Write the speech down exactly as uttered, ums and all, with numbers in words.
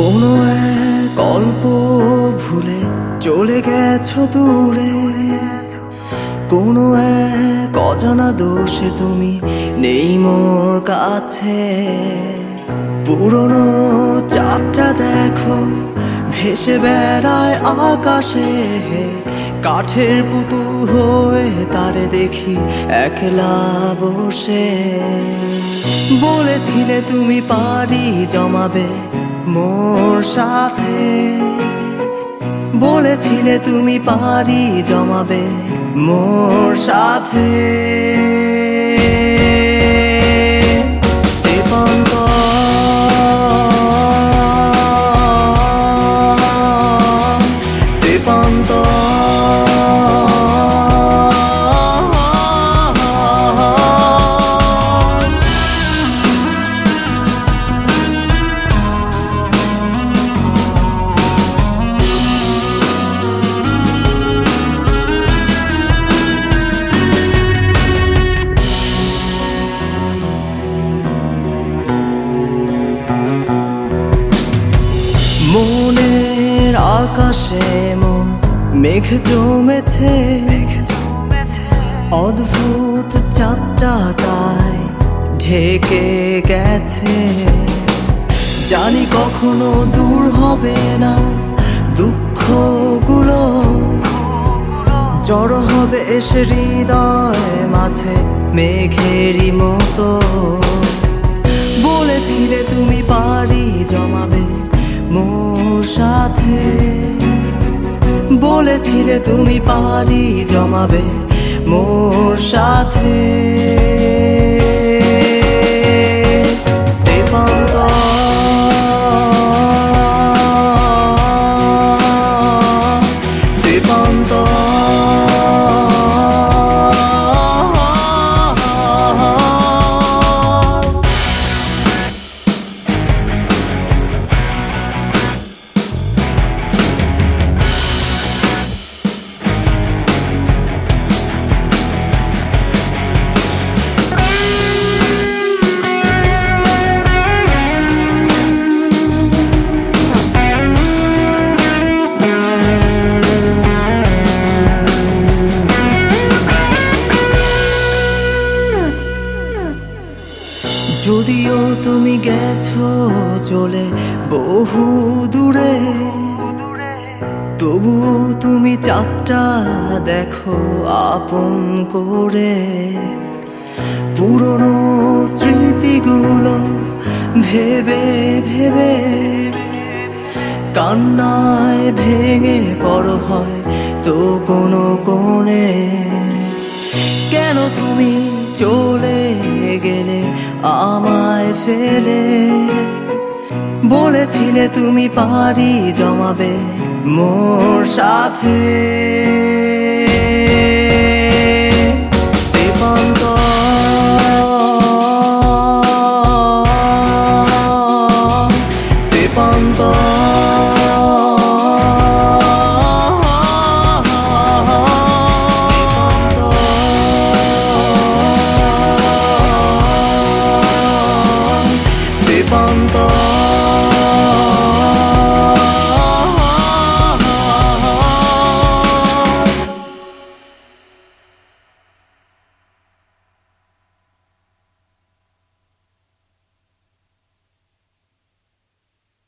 কোনো এক অল্প ভুলে চলে গেছো দূরে, কোনো এক অজানা দোষে তুমি নেই মোর কাছে। পুরনো চাঁদটা দেখো ভেসে বেড়ায় আকাশে, কাঠের পুতুল হয়ে তারে দেখি একলা বসে। বলেছিলে তুমি পারি জমাবে মোর সাথে, বলেছিলে তুমি পারি জমাবে মোর সাথে। মনের আকাশে মোর মেঘ জমেছে, অদ্ভুত চাঁদটা তাই ঢেকে গেছে। জানি কখনো দূর হবে না দুঃখগুলো, জড়ো হবে এসে হৃদয় মাঝে মেঘেরই মতো। বলেছিলে তুমি পারি জমাবে মোর সাথে, বলেছিলে তুমি পারি জমাবে মোর সাথে। যদিও তুমি গেছো চলে বহু দূরে, তবুও তুমি চাঁদটা দেখো আপন করে। পুরনো স্মৃতিগুলো ভেবে ভেবে কান্নায় ভেঙে বড় হয় তো কোনো কোণে। কেন তুমি চলে গেলে আমায় ফেলে, বলেছিলে তুমি পারি জমাবে মোর সাথে। Pronto